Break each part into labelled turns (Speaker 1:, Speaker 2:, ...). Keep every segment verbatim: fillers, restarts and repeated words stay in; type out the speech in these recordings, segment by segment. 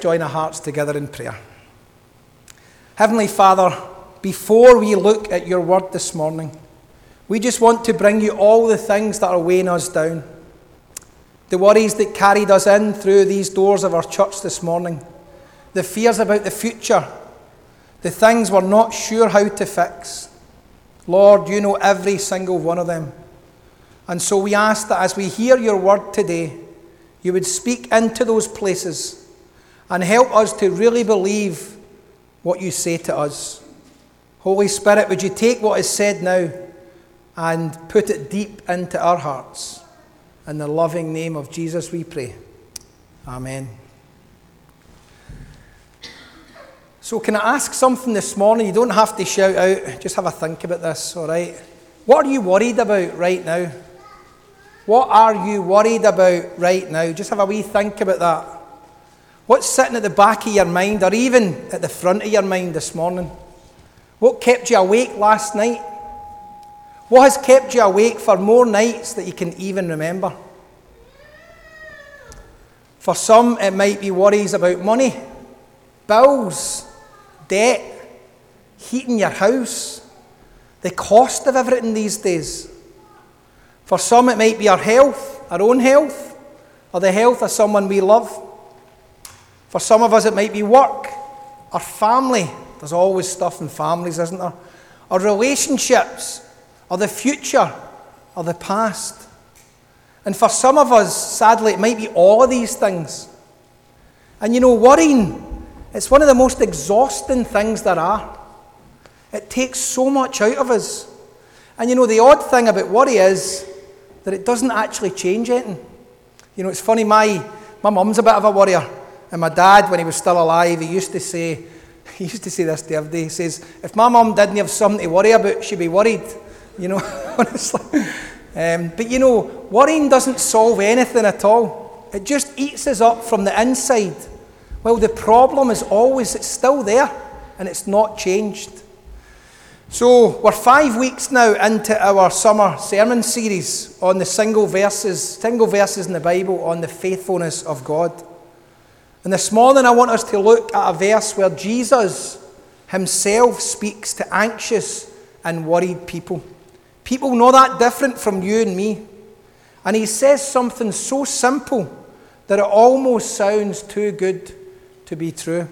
Speaker 1: join our hearts together in prayer. Heavenly Father, before we look at your word this morning, we just want to bring you all the things that are weighing us down. The worries that carried us in through these doors of our church this morning. The fears about the future. The things we're not sure how to fix. Lord, you know every single one of them. And so we ask that as we hear your word today, you would speak into those places and help us to really believe what you say to us. Holy Spirit, would you take what is said now and put it deep into our hearts? In the loving name of Jesus we pray. Amen. So can I ask something this morning? You don't have to shout out. Just have a think about this, all right? What are you worried about right now? What are you worried about right now? Just have a wee think about that. What's sitting at the back of your mind, or even at the front of your mind this morning? What kept you awake last night? What has kept you awake for more nights that you can even remember? For some, it might be worries about money, bills, debt, heating your house, the cost of everything these days. For some, it might be our health, our own health, or the health of someone we love. For some of us, it might be work, our family. There's always stuff in families, isn't there? Or relationships, or the future, or the past. And for some of us, sadly, it might be all of these things. And you know, worrying, it's one of the most exhausting things there are. It takes so much out of us. And you know, the odd thing about worry is that it doesn't actually change anything. You know, it's funny, my, my mum's a bit of a worrier. And my dad, when he was still alive, he used to say, he used to say this the other day, he says, if my mum didn't have something to worry about, she'd be worried. You know, honestly. Um, but you know, worrying doesn't solve anything at all. It just eats us up from the inside. Well, the problem is always, it's still there, and it's not changed. So, we're five weeks now into our summer sermon series on the single verses, single verses in the Bible on the faithfulness of God. And this morning I want us to look at a verse where Jesus himself speaks to anxious and worried people. People not that different from you and me. And he says something so simple that it almost sounds too good to be true.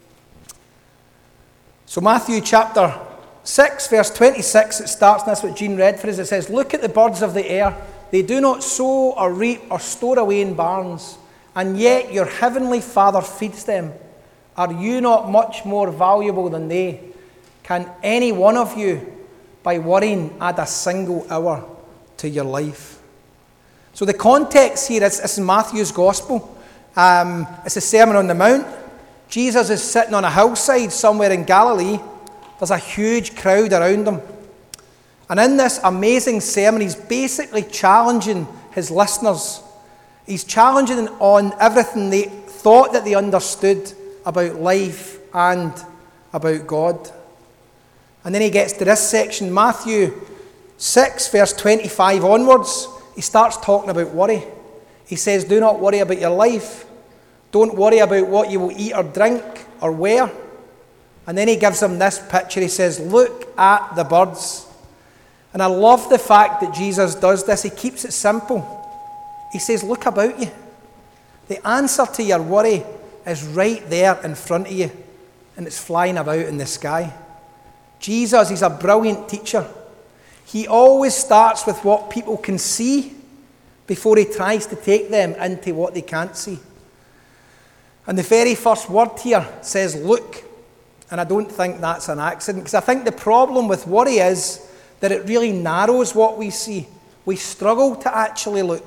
Speaker 1: So Matthew chapter six, verse twenty-six, it starts, and that's what Jean read for us. It says, look at the birds of the air. They do not sow or reap or store away in barns, and yet your heavenly Father feeds them. Are you not much more valuable than they? Can any one of you, by worrying, add a single hour to your life? So the context here is, is in Matthew's Gospel. Um, it's a Sermon on the Mount. Jesus is sitting on a hillside somewhere in Galilee. There's a huge crowd around him. And in this amazing sermon, he's basically challenging his listeners. He's challenging them on everything they thought that they understood about life and about God. And then he gets to this section, Matthew six, verse twenty-five onwards. He starts talking about worry. He says, do not worry about your life. Don't worry about what you will eat or drink or wear. And then he gives them this picture. He says, look at the birds. And I love the fact that Jesus does this. He keeps it simple. He says, look about you. The answer to your worry is right there in front of you, and it's flying about in the sky. Jesus, he's a brilliant teacher. He always starts with what people can see before he tries to take them into what they can't see. And the very first word here says, look. And I don't think that's an accident, because I think the problem with worry is that it really narrows what we see. We struggle to actually look.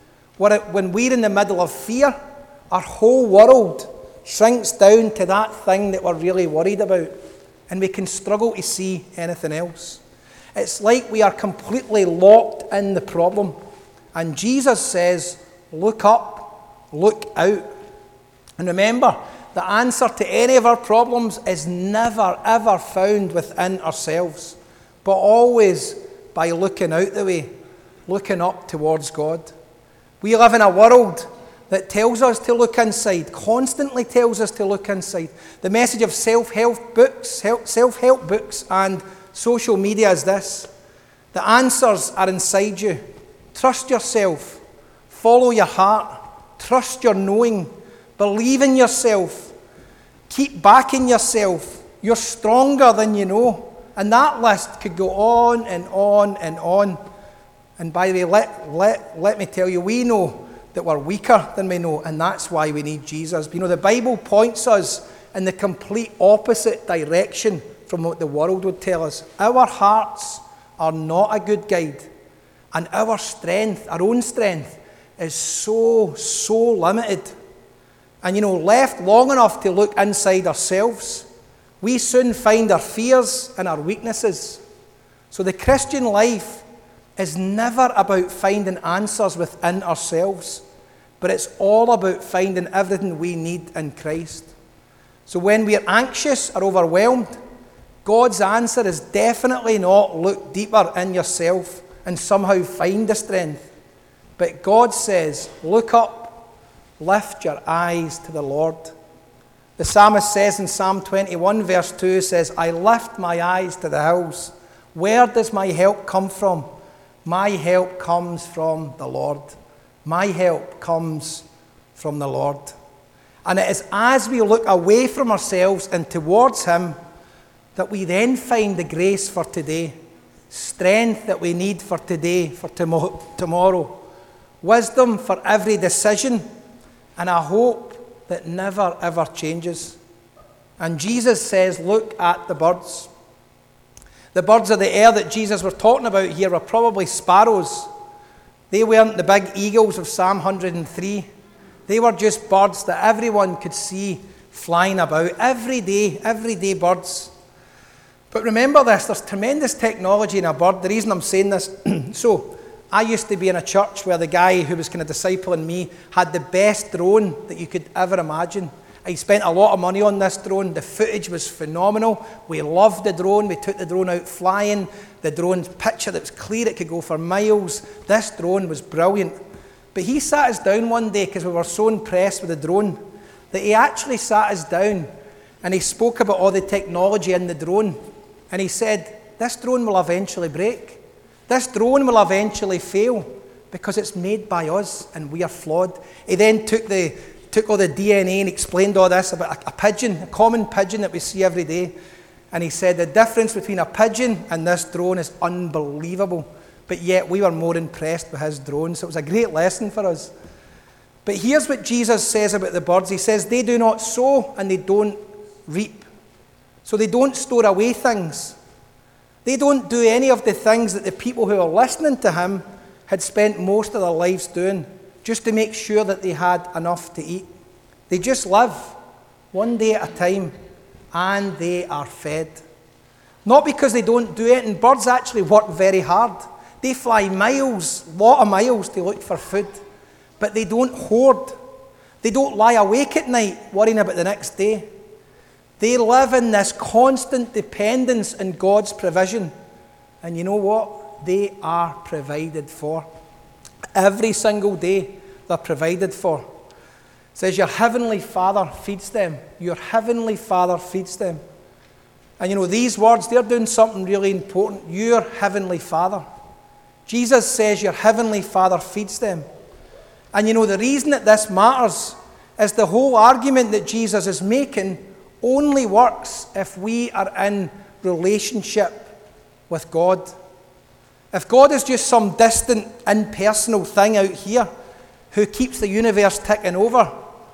Speaker 1: When we're in the middle of fear, our whole world shrinks down to that thing that we're really worried about, and we can struggle to see anything else. It's like we are completely locked in the problem. And Jesus says, look up, look out. And remember, the answer to any of our problems is never, ever found within ourselves, but always by looking out the way, looking up towards God. We live in a world that tells us to look inside, constantly tells us to look inside. The message of self-help books, self-help books and social media is this: the answers are inside you. Trust yourself. Follow your heart. Trust your knowing. Believe in yourself. Keep backing yourself. You're stronger than you know. And that list could go on and on and on. And by the way, let, let, let me tell you, we know that we're weaker than we know, and that's why we need Jesus. But you know, the Bible points us in the complete opposite direction from what the world would tell us. Our hearts are not a good guide, and our strength, our own strength, is so, so limited. And you know, left long enough to look inside ourselves, we soon find our fears and our weaknesses. So the Christian life is never about finding answers within ourselves, but it's all about finding everything we need in Christ. So when we're anxious or overwhelmed, God's answer is definitely not look deeper in yourself and somehow find the strength. But God says, look up, lift your eyes to the Lord. The psalmist says in Psalm twenty-one, verse two, says, I lift my eyes to the hills. Where does my help come from? My help comes from the Lord. My help comes from the Lord. And it is as we look away from ourselves and towards Him that we then find the grace for today, strength that we need for today, for tomo- tomorrow, wisdom for every decision, and a hope that never ever changes. And Jesus says, look at the birds. The birds of the air that Jesus was talking about here were probably sparrows. They weren't the big eagles of Psalm one hundred three. They were just birds that everyone could see flying about. Everyday, everyday birds. But remember this, there's tremendous technology in a bird. The reason I'm saying this, so I used to be in a church where the guy who was kind of discipling me had the best drone that you could ever imagine. He spent a lot of money on this drone. The footage was phenomenal. We loved the drone. We took the drone out flying. The drone's picture that was clear, it could go for miles. This drone was brilliant. But he sat us down one day because we were so impressed with the drone that he actually sat us down and he spoke about all the technology in the drone. And he said, this drone will eventually break. This drone will eventually fail because it's made by us and we are flawed. He then took the took all the D N A and explained all this about a, a pigeon, a common pigeon that we see every day. And he said the difference between a pigeon and this drone is unbelievable. But yet we were more impressed with his drone. So it was a great lesson for us. But here's what Jesus says about the birds. He says they do not sow and they don't reap. So they don't store away things. They don't do any of the things that the people who are listening to him had spent most of their lives doing, just to make sure that they had enough to eat. They just live one day at a time, and they are fed. Not because they don't do it, and birds actually work very hard. They fly miles, a lot of miles to look for food, but they don't hoard. They don't lie awake at night worrying about the next day. They live in this constant dependence on God's provision. And you know what? They are provided for. Every single day they're provided for. It says your heavenly Father feeds them. Your heavenly Father feeds them. And you know, these words, they're doing something really important. Your heavenly Father. Jesus says your heavenly Father feeds them. And you know, the reason that this matters is the whole argument that Jesus is making only works if we are in relationship with God. If God is just some distant, impersonal thing out here who keeps the universe ticking over,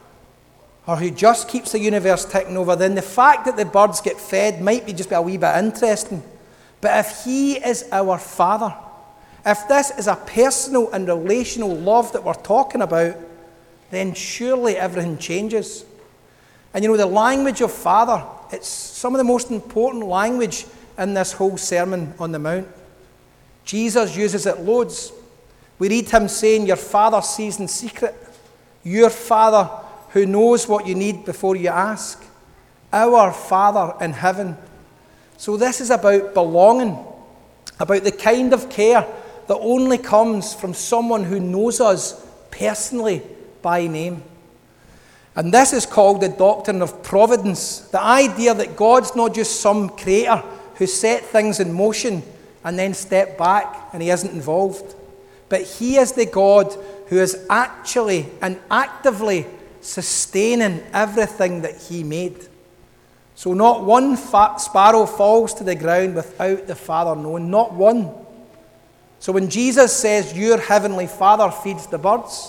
Speaker 1: or who just keeps the universe ticking over, then the fact that the birds get fed might be just a wee bit interesting. But if He is our Father, if this is a personal and relational love that we're talking about, then surely everything changes. And you know, the language of Father, it's some of the most important language in this whole Sermon on the Mount. Jesus uses it loads. We read him saying, your Father sees in secret. Your Father who knows what you need before you ask. Our Father in heaven. So this is about belonging, about the kind of care that only comes from someone who knows us personally by name. And this is called the doctrine of providence, the idea that God's not just some creator who set things in motion and then stepped back and he isn't involved. But he is the God who is actually and actively sustaining everything that he made. So not one fat sparrow falls to the ground without the Father knowing, not one. So when Jesus says, your heavenly Father feeds the birds,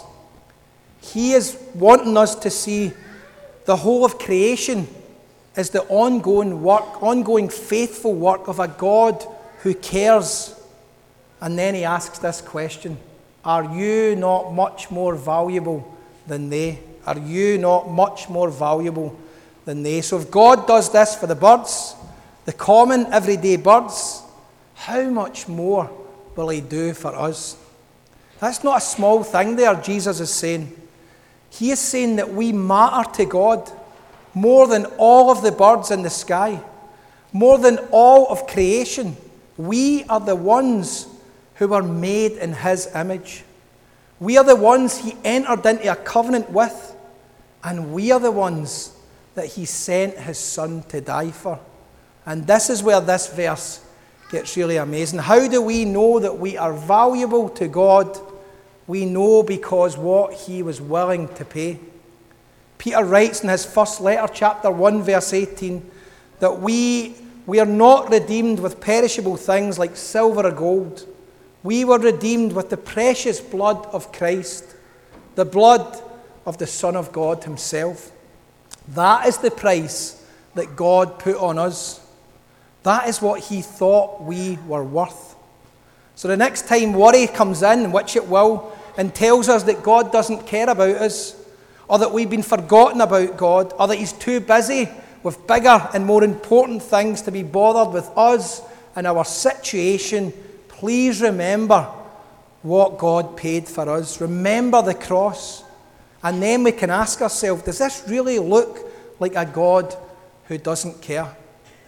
Speaker 1: he is wanting us to see the whole of creation as the ongoing work, ongoing faithful work of a God who cares. And then he asks this question, are you not much more valuable than they? Are you not much more valuable than they? So if God does this for the birds, the common everyday birds, how much more will he do for us? That's not a small thing there, Jesus is saying. He is saying that we matter to God more than all of the birds in the sky, more than all of creation. We are the ones who were made in his image. We are the ones he entered into a covenant with, and we are the ones that he sent his son to die for. And this is where this verse gets really amazing. How do we know that we are valuable to God? We know because what he was willing to pay. Peter writes in his first letter, chapter one, verse eighteen, that we, we are not redeemed with perishable things like silver or gold. We were redeemed with the precious blood of Christ, the blood of the Son of God himself. That is the price that God put on us. That is what he thought we were worth. So the next time worry comes in, which it will, and tells us that God doesn't care about us, or that we've been forgotten about God, or that he's too busy with bigger and more important things to be bothered with us and our situation, please remember what God paid for us. Remember the cross. And then we can ask ourselves, does this really look like a God who doesn't care?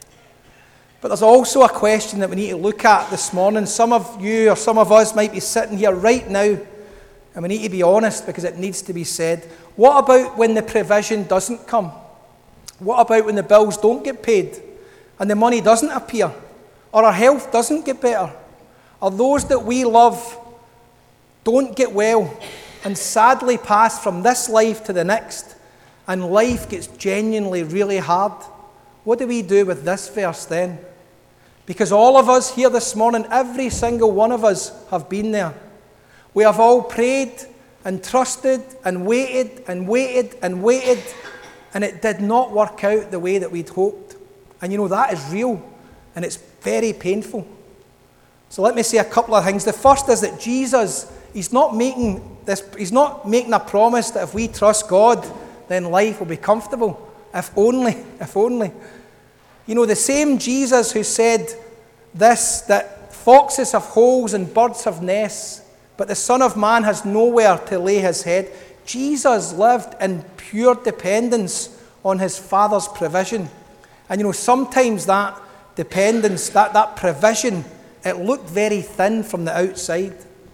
Speaker 1: But there's also a question that we need to look at this morning. Some of you or some of us might be sitting here right now, and we need to be honest because it needs to be said. What about when the provision doesn't come? What about when the bills don't get paid and the money doesn't appear, or our health doesn't get better, or those that we love don't get well and sadly pass from this life to the next, and life gets genuinely really hard? What do we do with this verse then? Because all of us here this morning, every single one of us have been there. We have all prayed and trusted and waited and waited and waited, and it did not work out the way that we'd hoped. And you know, that is real, and it's very painful. So let me say a couple of things. The first is that Jesus, he's not making this, he's not making a promise that if we trust God, then life will be comfortable. If only, if only. You know, the same Jesus who said this, that foxes have holes and birds have nests, but the Son of Man has nowhere to lay his head. Jesus lived in pure dependence on his Father's provision. And you know, sometimes that dependence, that, that provision, it looked very thin from the outside.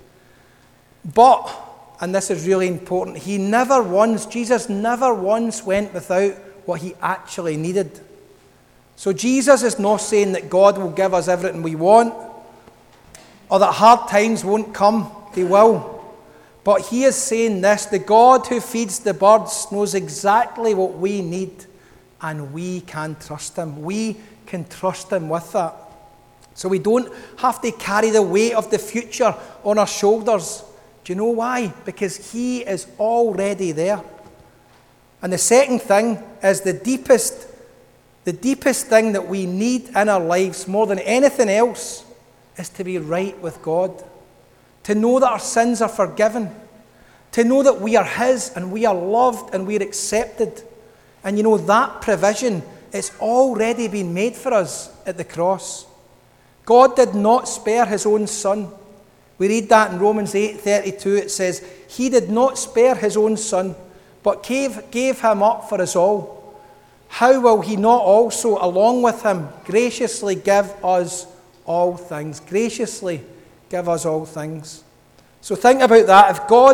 Speaker 1: But, and this is really important, he never once, Jesus never once went without what he actually needed. So Jesus is not saying that God will give us everything we want, or that hard times won't come. They will. But he is saying this: the God who feeds the birds knows exactly what we need, and we can trust him. We can trust him with that. So we don't have to carry the weight of the future on our shoulders. Do you know why? Because he is already there. And the second thing is the deepest, the deepest thing that we need in our lives more than anything else is to be right with God. To know that our sins are forgiven. To know that we are his and we are loved and we are accepted. And you know, that provision, it's already been made for us at the cross. God did not spare his own son. We read that in Romans eight thirty-two. It says, he did not spare his own son, but gave, gave him up for us all. How will he not also, along with him, graciously give us all things? Graciously give us all things. So think about that. If God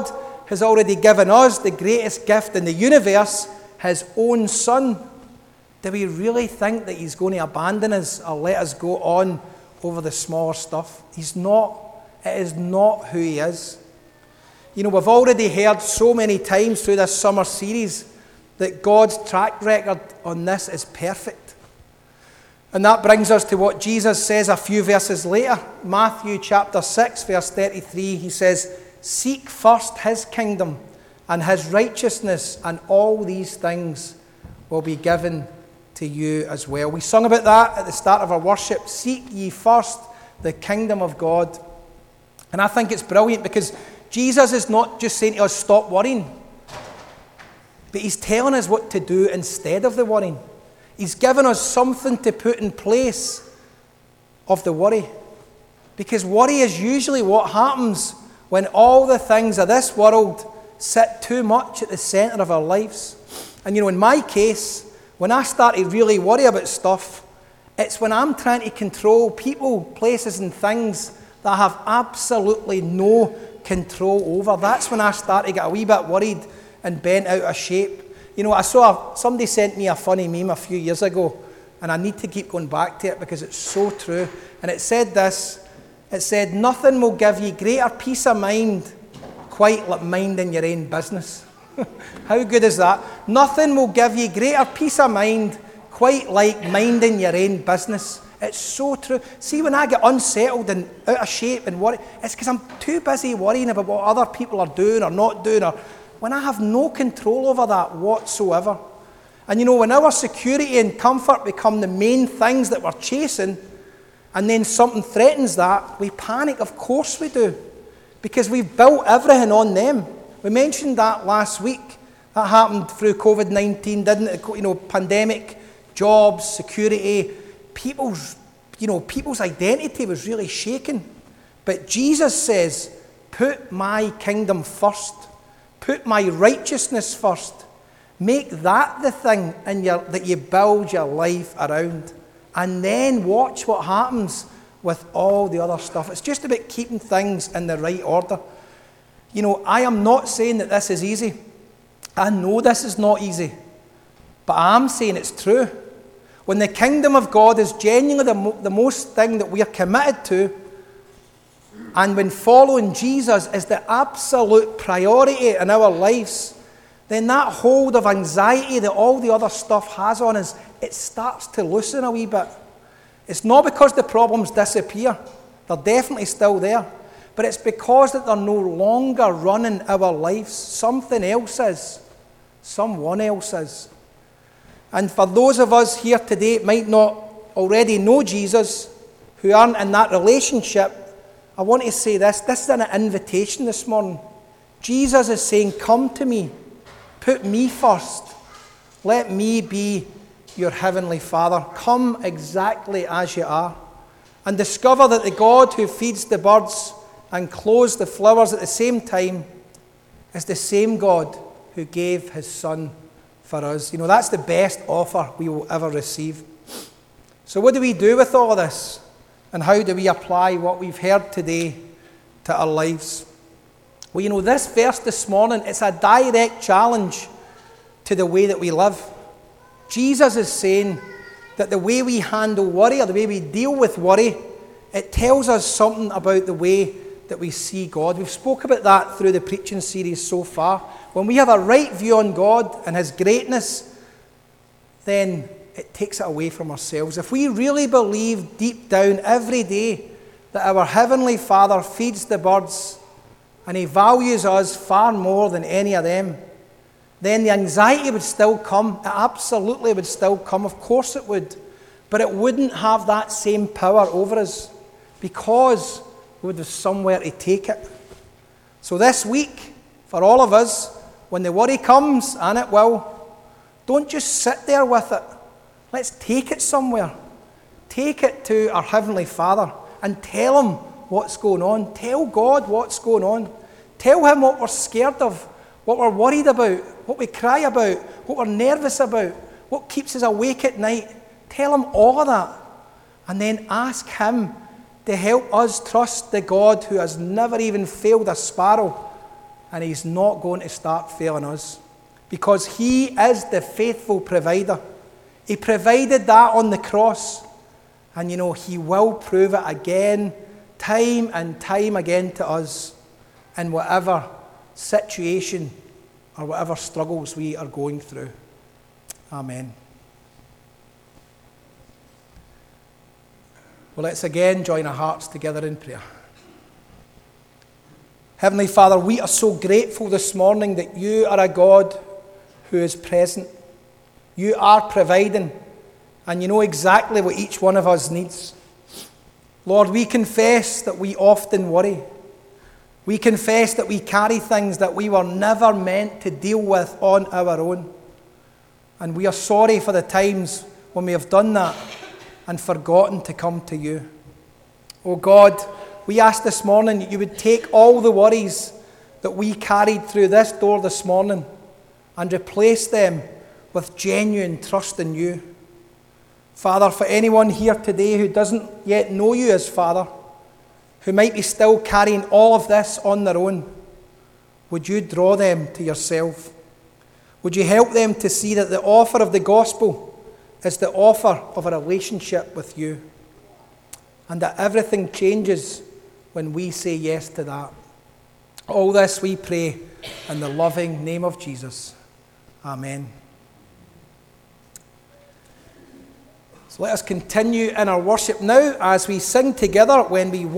Speaker 1: has already given us the greatest gift in the universe, his own Son, do we really think that he's going to abandon us or let us go on over the smaller stuff? He's not. It is not who he is. You know, we've already heard so many times through this summer series that God's track record on this is perfect. And that brings us to what Jesus says a few verses later. Matthew chapter six, verse thirty-three, he says, "Seek first his kingdom and his righteousness, and all these things will be given to you as well." We sung about that at the start of our worship. Seek ye first the kingdom of God. And I think it's brilliant because Jesus is not just saying to us, stop worrying, but he's telling us what to do instead of the worrying. He's given us something to put in place of the worry. Because worry is usually what happens when all the things of this world sit too much at the centre of our lives. And you know, in my case, when I start to really worry about stuff, it's when I'm trying to control people, places and things that I have absolutely no control over. That's when I start to get a wee bit worried and bent out of shape. You know, I saw, a, somebody sent me a funny meme a few years ago, and I need to keep going back to it because it's so true. And it said this, it said, "Nothing will give you greater peace of mind quite like minding your own business." How good is that? Nothing will give you greater peace of mind quite like minding your own business. It's so true. See, when I get unsettled and out of shape and worry, it's because I'm too busy worrying about what other people are doing or not doing, or when I have no control over that whatsoever. And you know, when our security and comfort become the main things that we're chasing, and then something threatens that, we panic. Of course we do, because we've built everything on them. We mentioned that last week. That happened through covid nineteen, didn't it? You know, pandemic, jobs, security. People's, you know, people's identity was really shaken. But Jesus says, put my kingdom first. Put my righteousness first. Make that the thing in your, that you build your life around. And then watch what happens with all the other stuff. It's just about keeping things in the right order. You know, I am not saying that this is easy. I know this is not easy. But I'm saying it's true. When the kingdom of God is genuinely the, mo- the most thing that we are committed to, and when following Jesus is the absolute priority in our lives, then that hold of anxiety that all the other stuff has on us, it starts to loosen a wee bit. It's not because the problems disappear. They're definitely still there. But it's because that they're no longer running our lives. Something else is. Someone else is. And for those of us here today that might not already know Jesus, who aren't in that relationship, I want to say this. This is an invitation this morning. Jesus is saying, come to me. Put me first. Let me be your heavenly Father. Come exactly as you are. And discover that the God who feeds the birds and clothes the flowers at the same time is the same God who gave his Son for us. You know, that's the best offer we will ever receive. So what do we do with all of this? And how do we apply what we've heard today to our lives? Well, you know, this verse this morning, it's a direct challenge to the way that we live. Jesus is saying that the way we handle worry, or the way we deal with worry, it tells us something about the way that we see God. We've spoke about that through the preaching series so far. When we have a right view on God and his greatness, then it takes it away from ourselves. If we really believe deep down every day that our heavenly Father feeds the birds and he values us far more than any of them, then the anxiety would still come. It absolutely would still come. Of course it would. But it wouldn't have that same power over us because we would have somewhere to take it. So this week, for all of us, when the worry comes, and it will, don't just sit there with it. Let's take it somewhere. Take it to our Heavenly Father and tell him what's going on. Tell God what's going on. Tell him what we're scared of, what we're worried about, what we cry about, what we're nervous about, what keeps us awake at night. Tell him all of that. And then ask him to help us trust the God who has never even failed a sparrow and he's not going to start failing us, because he is the faithful provider. He provided that on the cross, and you know, he will prove it again, time and time again to us, in whatever situation or whatever struggles we are going through. Amen. Well, let's again join our hearts together in prayer. Heavenly Father, we are so grateful this morning that you are a God who is present. You are providing, and you know exactly what each one of us needs. Lord, we confess that we often worry. We confess that we carry things that we were never meant to deal with on our own. And we are sorry for the times when we have done that and forgotten to come to you. Oh God, we ask this morning that you would take all the worries that we carried through this door this morning and replace them with genuine trust in you. Father, for anyone here today who doesn't yet know you as Father, who might be still carrying all of this on their own, would you draw them to yourself? Would you help them to see that the offer of the gospel is the offer of a relationship with you, and that everything changes when we say yes to that. All this we pray in the loving name of Jesus. Amen. So let us continue in our worship now as we sing together when we